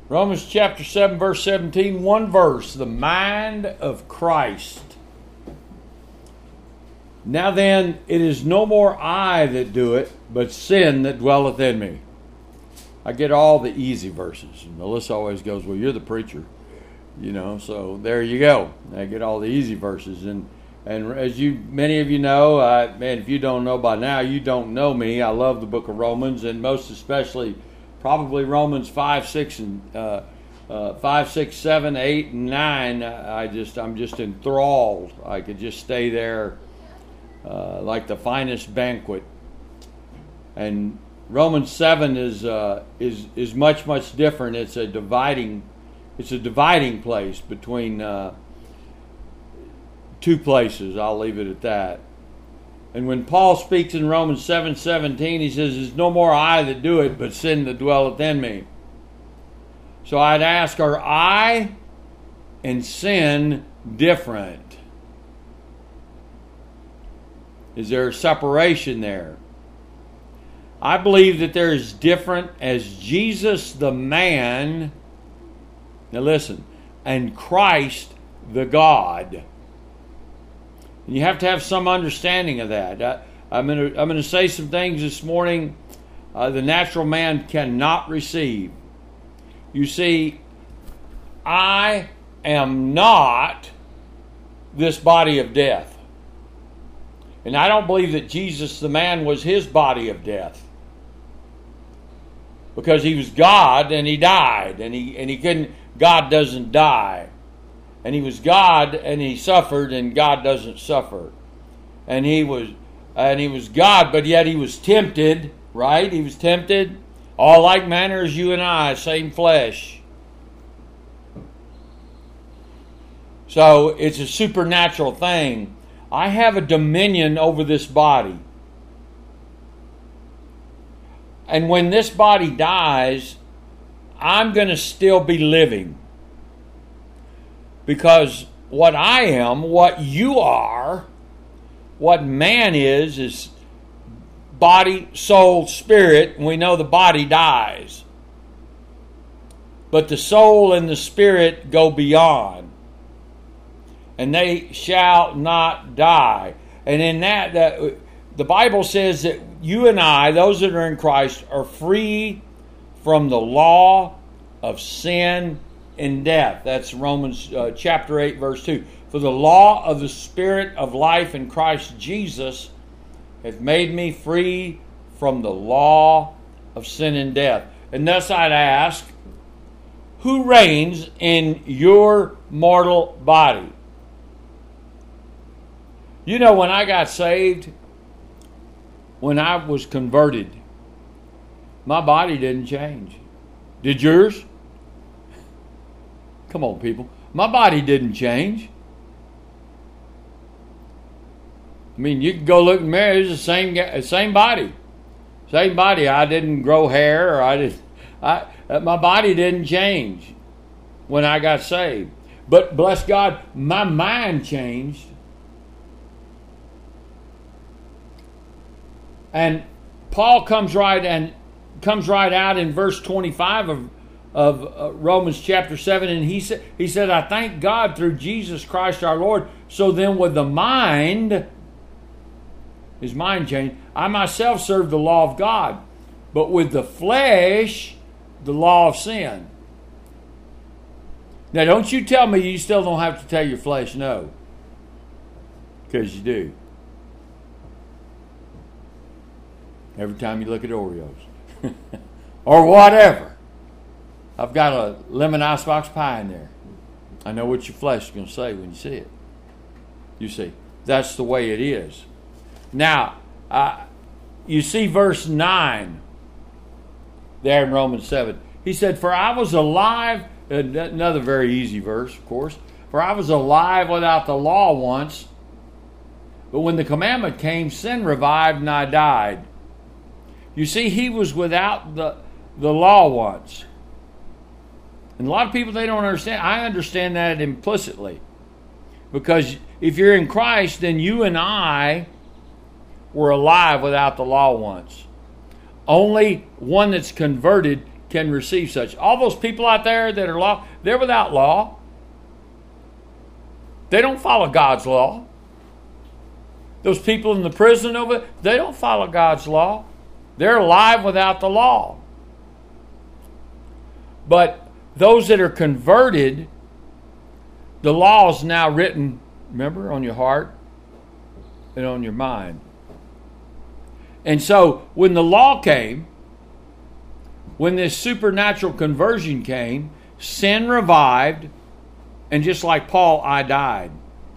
Romans chapter 7, verse 17, one verse, the mind of Christ. Now then, it is no more I that do it, but sin that dwelleth in me. I get all the easy verses. And Melissa always goes, well, you're the preacher. So there you go. I get all the easy verses. And as many of you know, man, if you don't know by now, you don't know me. I love the book of Romans, and most especially probably Romans 5, 6, 7, 8, and 9. I'm just enthralled. I could just stay there like the finest banquet. And Romans 7 is much different. It's a dividing place between two places. I'll leave it at that. And when Paul speaks in Romans 7:17, he says, "It's no more I that do it, but sin that dwelleth in me." So I'd ask, are I and sin different? Is there a separation there? I believe that there is different as Jesus the man, now listen, and Christ the God. And you have to have some understanding of that. I'm going to say some things this morning the natural man cannot receive. You see, I am not this body of death. And I don't believe that Jesus the man was his body of death. Because he was God and he died. And he couldn't, God doesn't die. And he was God and he suffered, and God doesn't suffer. And he was God, but yet he was tempted, right? He was tempted. All like manner as you and I, same flesh. So it's a supernatural thing. I have a dominion over this body. And when this body dies, I'm going to still be living. Because what I am, what you are, what man is body, soul, spirit, and we know the body dies. But the soul and the spirit go beyond. And they shall not die. And in that the Bible says that you and I, those that are in Christ, are free from the law of sin and death. That's Romans chapter 8, verse 2. For the law of the Spirit of life in Christ Jesus hath made me free from the law of sin and death. And thus I'd ask, who reigns in your mortal body? You know, when I got saved, when I was converted, my body didn't change. Did yours? Come on, people. My body didn't change. I mean, you can go look in the mirror. It's the same body. Same body. I didn't grow hair, or my body didn't change when I got saved. But bless God, my mind changed. And Paul comes right out in verse 25 of Romans chapter 7, and he said, I thank God through Jesus Christ our Lord. So then with the mind, his mind changed, I myself serve the law of God, but with the flesh, the law of sin. Now don't you tell me you still don't have to tell your flesh no, because you do. Every time you look at Oreos. Or whatever. I've got a lemon icebox pie in there. I know what your flesh is going to say when you see it. You see, that's the way it is. Now, you see verse 9 there in Romans 7. He said, for I was alive, another very easy verse, of course. For I was alive without the law once, but when the commandment came, sin revived and I died. You see, he was without the law once. And a lot of people, they don't understand. I understand that implicitly. Because if you're in Christ, then you and I were alive without the law once. Only one that's converted can receive such. All those people out there that are law, they're without law. They don't follow God's law. Those people in the prison over, they don't follow God's law. They're alive without the law. But those that are converted, the law is now written, remember, on your heart and on your mind. And so when the law came, when this supernatural conversion came, sin revived, and just like Paul, I died.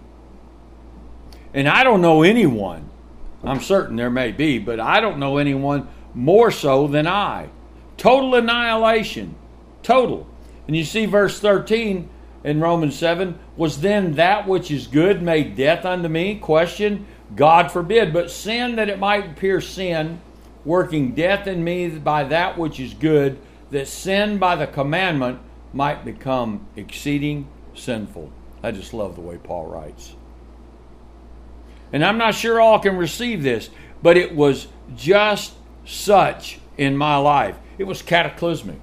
And I don't know anyone, I'm certain there may be, but I don't know anyone more so than I. Total annihilation. Total. And you see verse 13 in Romans 7, was then that which is good made death unto me? Question, God forbid. But sin, that it might appear sin, working death in me by that which is good, that sin by the commandment might become exceeding sinful. I just love the way Paul writes. And I'm not sure all can receive this, but it was just such in my life. It was cataclysmic.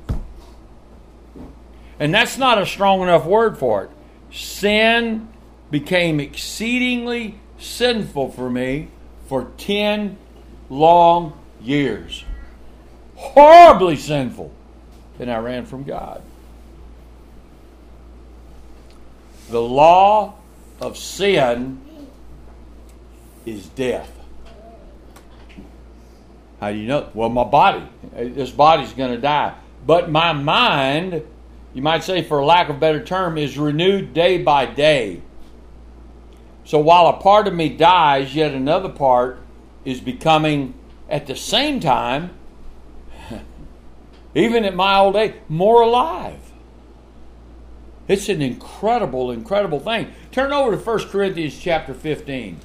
And that's not a strong enough word for it. Sin became exceedingly sinful for me for 10 long years. Horribly sinful. And I ran from God. The law of sin is death. How do you know? Well, my body. This body's going to die. But my mind, you might say for lack of a better term, is renewed day by day. So while a part of me dies, yet another part is becoming, at the same time, even at my old age, more alive. It's an incredible, incredible thing. Turn over to 1 Corinthians chapter 15.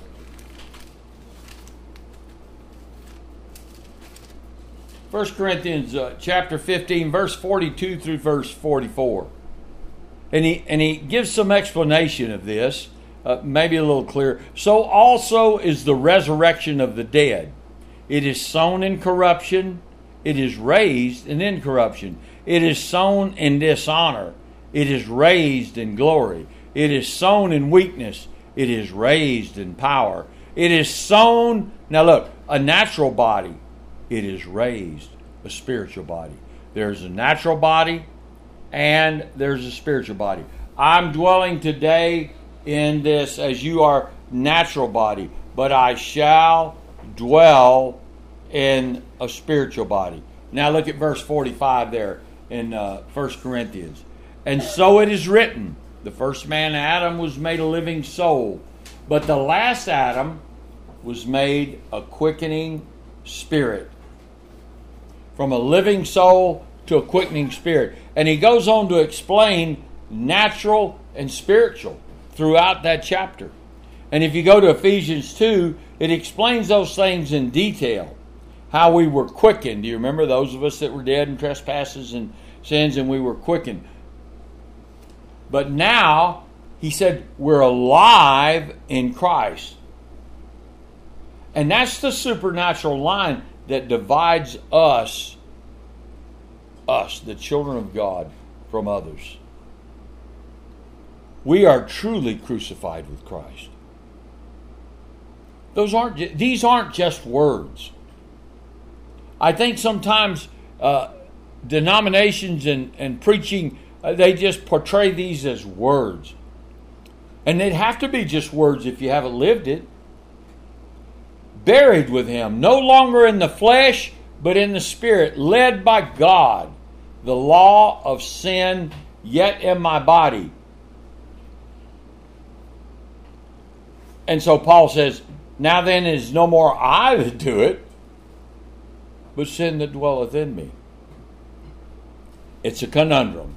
1 Corinthians chapter 15, verse 42 through verse 44. And he gives some explanation of this, maybe a little clearer. So also is the resurrection of the dead. It is sown in corruption, it is raised in incorruption. It is sown in dishonor, it is raised in glory. It is sown in weakness, it is raised in power. It is sown, now look, a natural body, it is raised a spiritual body. There's a natural body and there's a spiritual body. I'm dwelling today in this as you are natural body, but I shall dwell in a spiritual body. Now look at verse 45 there in 1 Corinthians. And so it is written, the first man, Adam, was made a living soul, but the last Adam was made a quickening spirit. From a living soul to a quickening spirit. And he goes on to explain natural and spiritual throughout that chapter. And if you go to Ephesians 2, it explains those things in detail. How we were quickened. Do you remember those of us that were dead in trespasses and sins, and we were quickened? But now, he said, we're alive in Christ. And that's the supernatural line that divides us, the children of God, from others. We are truly crucified with Christ. These aren't just words. I think sometimes denominations and preaching, they just portray these as words. And they'd have to be just words if you haven't lived it. Buried with him, no longer in the flesh, but in the spirit, led by God, the law of sin yet in my body. And so Paul says, now then it is no more I that do it, but sin that dwelleth in me. It's a conundrum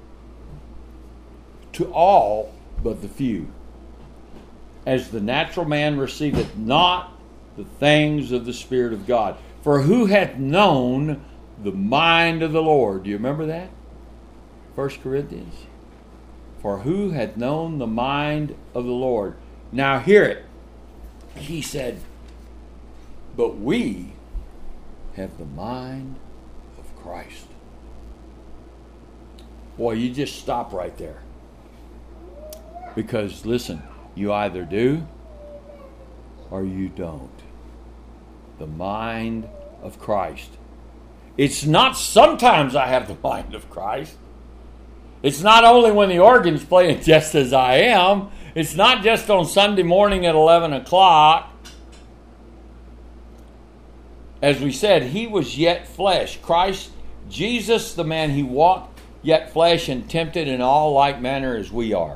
to all but the few. As the natural man receiveth not the things of the Spirit of God. For who hath known the mind of the Lord? Do you remember that? 1 Corinthians. For who hath known the mind of the Lord? Now hear it. He said, but we have the mind of Christ. Boy, you just stop right there. Because, listen, you either do or you don't. The mind of Christ. It's not sometimes I have the mind of Christ. It's not only when the organ's playing just as I am. It's not just on Sunday morning at 11 o'clock. As we said, he was yet flesh. Christ, Jesus, the man, he walked yet flesh and tempted in all like manner as we are.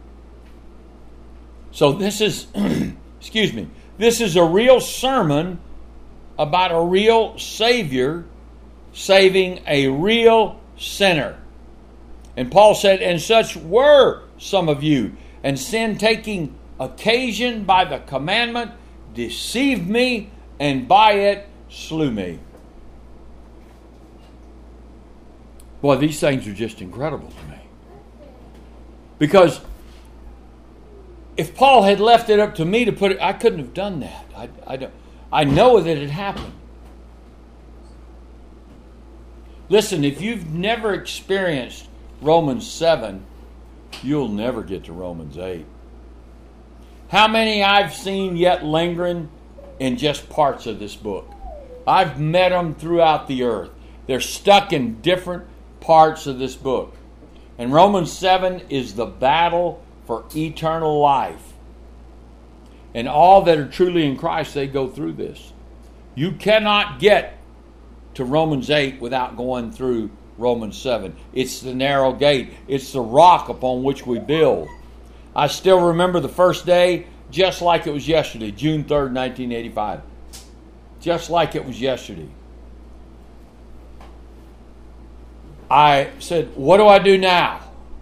So this is, excuse me, this is a real sermon about a real Savior saving a real sinner. And Paul said, and such were some of you, and sin taking occasion by the commandment deceived me, and by it slew me. Boy, these things are just incredible to me. Because if Paul had left it up to me to put it, I couldn't have done that. I know that it happened. Listen, if you've never experienced Romans 7, you'll never get to Romans 8. How many I've seen yet lingering in just parts of this book? I've met them throughout the earth. They're stuck in different parts of this book. And Romans 7 is the battle for eternal life. And all that are truly in Christ, they go through this. You cannot get to Romans 8 without going through Romans 7. It's the narrow gate. It's the rock upon which we build. I still remember the first day just like it was yesterday, June 3rd, 1985. Just like it was yesterday. I said, what do I do now?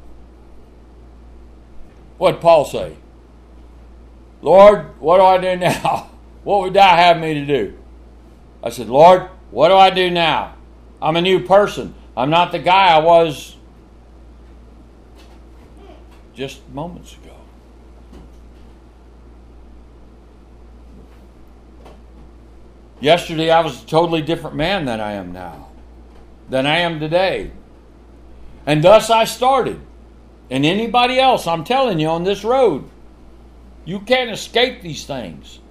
What did Paul say? Lord, what do I do now? What would thou have me to do? I said, Lord, what do I do now? I'm a new person. I'm not the guy I was just moments ago. Yesterday I was a totally different man than I am now, than I am today. And thus I started. And anybody else, I'm telling you, on this road, you can't escape these things.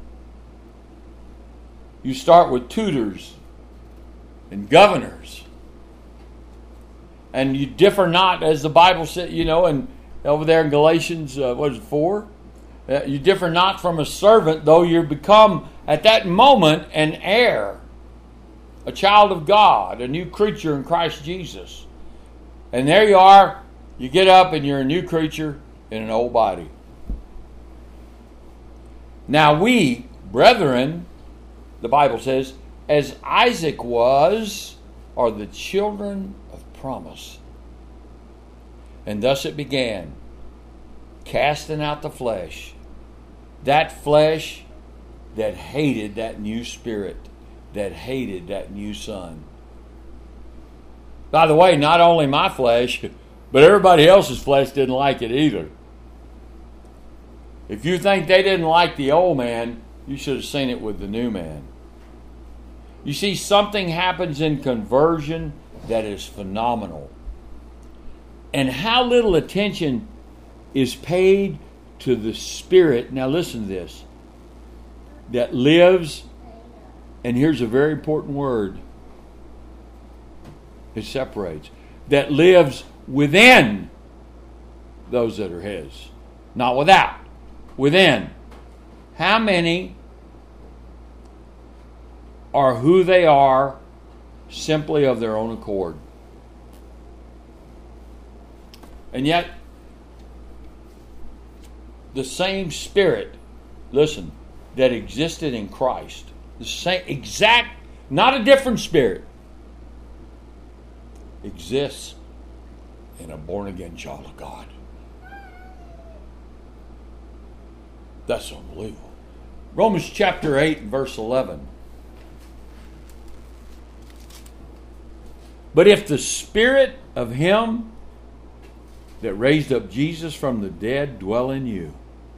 You start with tutors and governors. And you differ not, as the Bible said, and over there in Galatians, 4? You differ not from a servant, though you become, at that moment, an heir, a child of God, a new creature in Christ Jesus. And there you are, you get up and you're a new creature in an old body. Now we, brethren, the Bible says, as Isaac was, are the children of promise. And thus it began, casting out the flesh. That flesh that hated that new spirit, that hated that new son. By the way, not only my flesh, but everybody else's flesh didn't like it either. If you think they didn't like the old man, you should have seen it with the new man. You see, something happens in conversion that is phenomenal. And how little attention is paid to the Spirit, now listen to this, that lives, and here's a very important word, it separates, that lives within those that are His. Not without, within. How many are who they are simply of their own accord? And yet, the same Spirit, listen, that existed in Christ, the same exact, not a different Spirit, exists in a born-again child of God. That's unbelievable. Romans chapter 8, verse 11. But if the Spirit of Him that raised up Jesus from the dead dwell in you,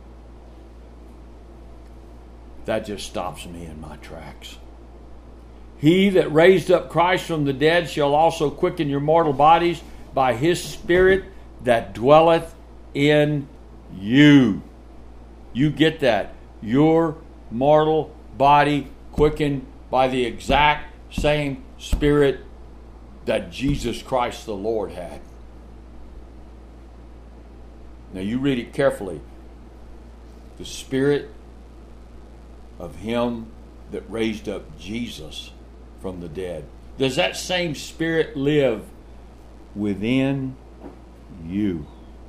that just stops me in my tracks. He that raised up Christ from the dead shall also quicken your mortal bodies by His Spirit that dwelleth in you. You get that. Your mortal body quickened by the exact same Spirit that Jesus Christ the Lord had. Now you read it carefully. The Spirit of Him that raised up Jesus from the dead. Does that same Spirit live within you?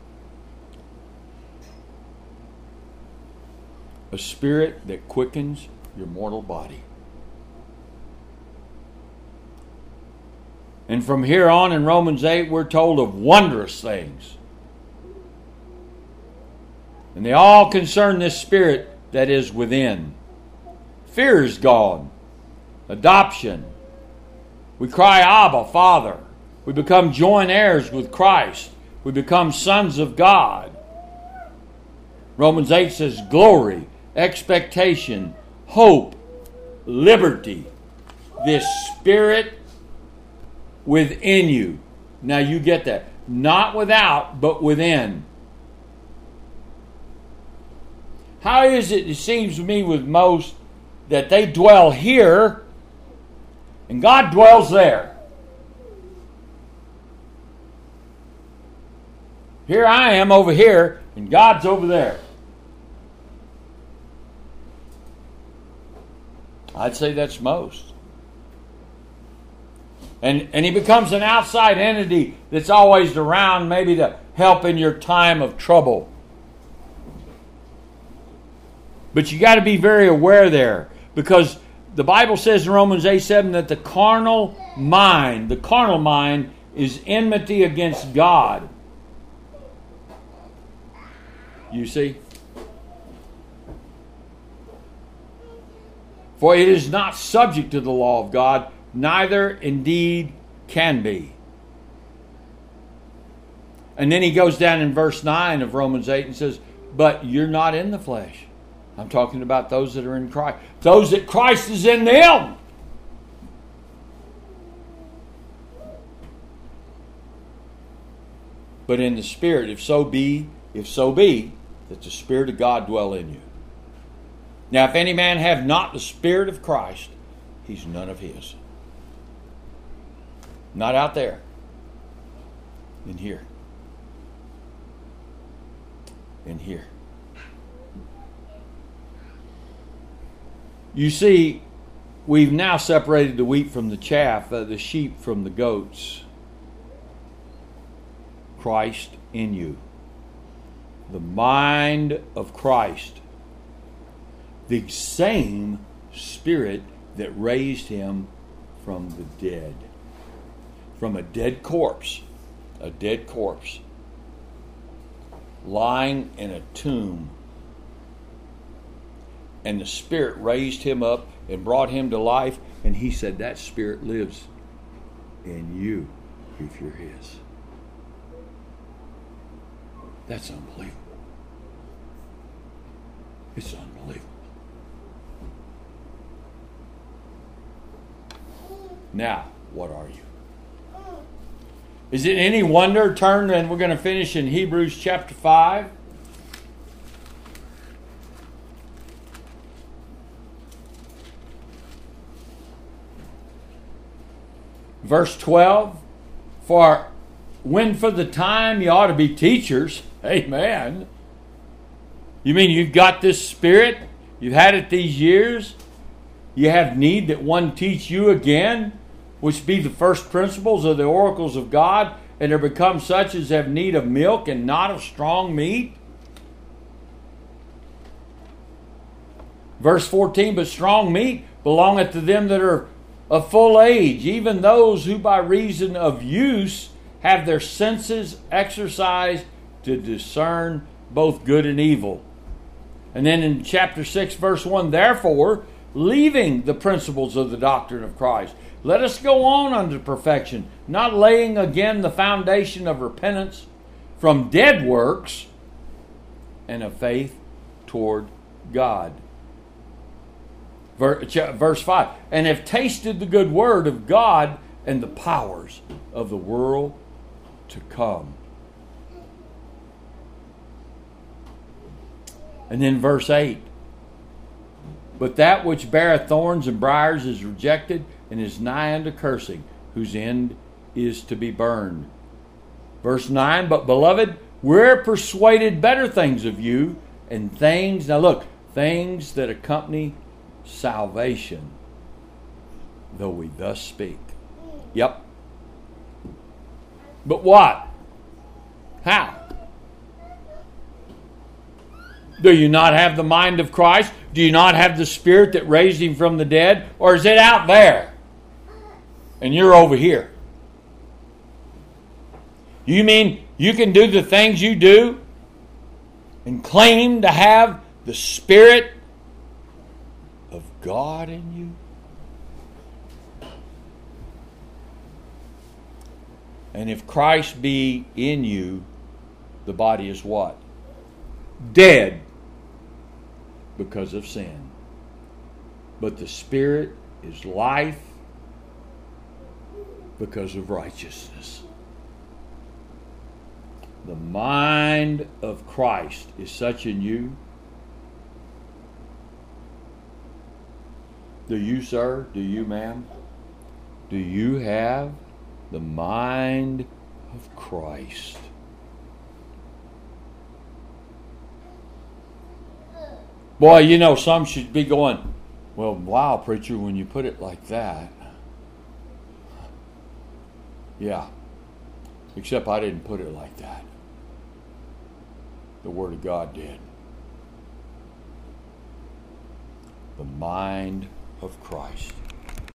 A Spirit that quickens your mortal body. And from here on in Romans 8, we're told of wondrous things. And they all concern this Spirit that is within. Fear is gone. Adoption. We cry, Abba, Father. We become joint heirs with Christ. We become sons of God. Romans 8 says glory, expectation, hope, liberty. This Spirit within you. Now you get that. Not without, but within. How is it seems to me with most that they dwell here and God dwells there? Here I am over here and God's over there. I'd say that's most. And He becomes an outside entity that's always around maybe to help in your time of trouble. But you got to be very aware there, because the Bible says in Romans 8:7 that the carnal mind is enmity against God. You see? For it is not subject to the law of God, neither indeed can be. And then he goes down in verse 9 of Romans 8 and says, but you're not in the flesh. I'm talking about those that are in Christ. Those that Christ is in them. But in the Spirit, if so be, that the Spirit of God dwell in you. Now, if any man have not the Spirit of Christ, he's none of His. Not out there. In here. In here. You see, we've now separated the wheat from the chaff, the sheep from the goats. Christ in you. The mind of Christ. The same Spirit that raised Him from the dead. From a dead corpse. A dead corpse. Lying in a tomb. And the Spirit raised Him up and brought Him to life. And He said that Spirit lives in you if you're His. That's unbelievable. It's unbelievable. Now, what are you? Is it any wonder? Turn, and we're going to finish in Hebrews chapter 5. Verse 12. For when for the time you ought to be teachers. Amen. You mean you've got this Spirit? You've had it these years? You have need that one teach you again, which be the first principles of the oracles of God, and are become such as have need of milk and not of strong meat? Verse 14, but strong meat belongeth to them that are of full age, even those who by reason of use have their senses exercised to discern both good and evil. And then in chapter 6, verse 1, therefore, leaving the principles of the doctrine of Christ, let us go on unto perfection, not laying again the foundation of repentance from dead works and of faith toward God. Verse 5, and have tasted the good word of God and the powers of the world to come. And then verse 8. But that which beareth thorns and briars is rejected, and is nigh unto cursing, whose end is to be burned. Verse 9. But beloved, we're persuaded better things of you, and things, now look, things that accompany salvation, though we thus speak. Yep. But what? How? Do you not have the mind of Christ? Do you not have the Spirit that raised Him from the dead? Or is it out there? And you're over here. You mean you can do the things you do and claim to have the Spirit of God in you? And if Christ be in you, the body is what? Dead because of sin. But the Spirit is life because of righteousness. The mind of Christ is such in you. Do you, sir? Do you, ma'am? Do you have the mind of Christ? Boy, you know, some should be going, well, wow, preacher, when you put it like that. Yeah. Except I didn't put it like that. The Word of God did. The mind of Christ.